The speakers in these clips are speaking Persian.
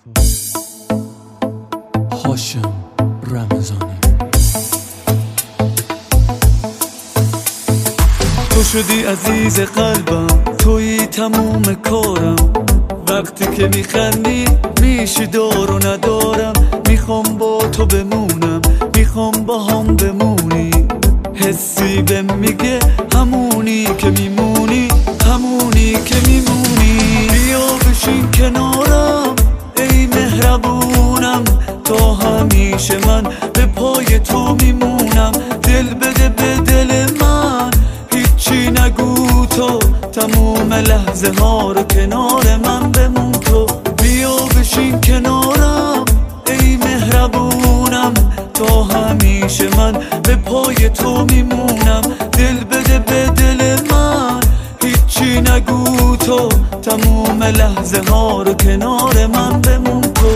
هاشم رمضانی. تو شدی عزیز قلبم، تویی تموم کارم. وقتی که میخندی میشی دار و ندارم. میخوام با تو بمونم، میخوام با هم بمونی. حسی بهم میگه همونی که میمونی، همونی که میمونی. بیا بشین کنارم ای مهربونم، تا همیشه من به پای تو میمونم. دل بده به دل من، هیچی نگو تو، تموم لحظه ها رو کنار من بمون تو. بیا بشین کنارم ای مهربونم، تا همیشه من به پای تو میمونم. دل بده به دل من، هیچی نگو تو، تموم لحظه ها رو کنار من بمون تو.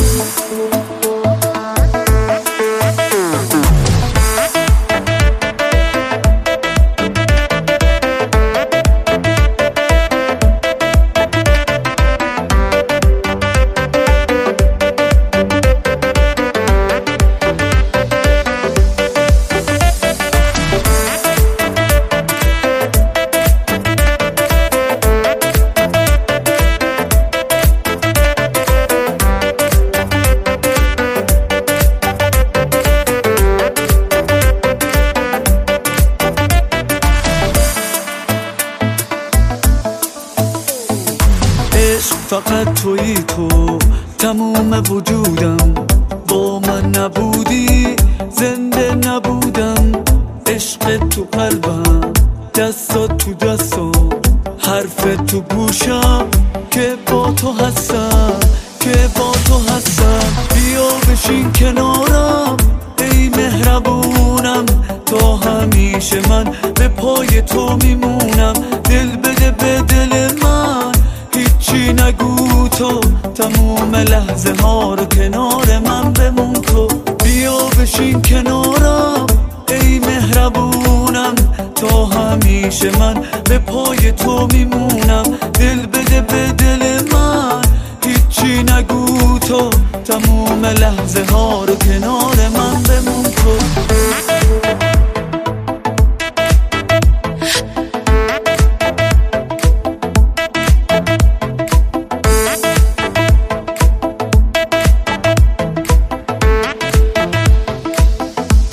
فقط تویی تو، تموم وجودم. با من نبودی زنده نبودم. عشق تو قلبم، دستات تو دستم، حرف تو گوشم که با تو هستم، که با تو هستم. بیا بشین کنارم ای مهربونم، تا همیشه من به پای تو میمونم. دل بده به دل من، هیچی نگو تو، تموم لحظه ها رو کنار من بمون تو. بیا بشین کنارم ای مهربونم، تا همیشه من به پای تو میمونم. دل بده به دل من، هیچی نگو تو، تموم لحظه ها رو کنار من بمون تو.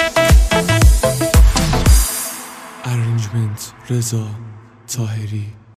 رضا طاهری.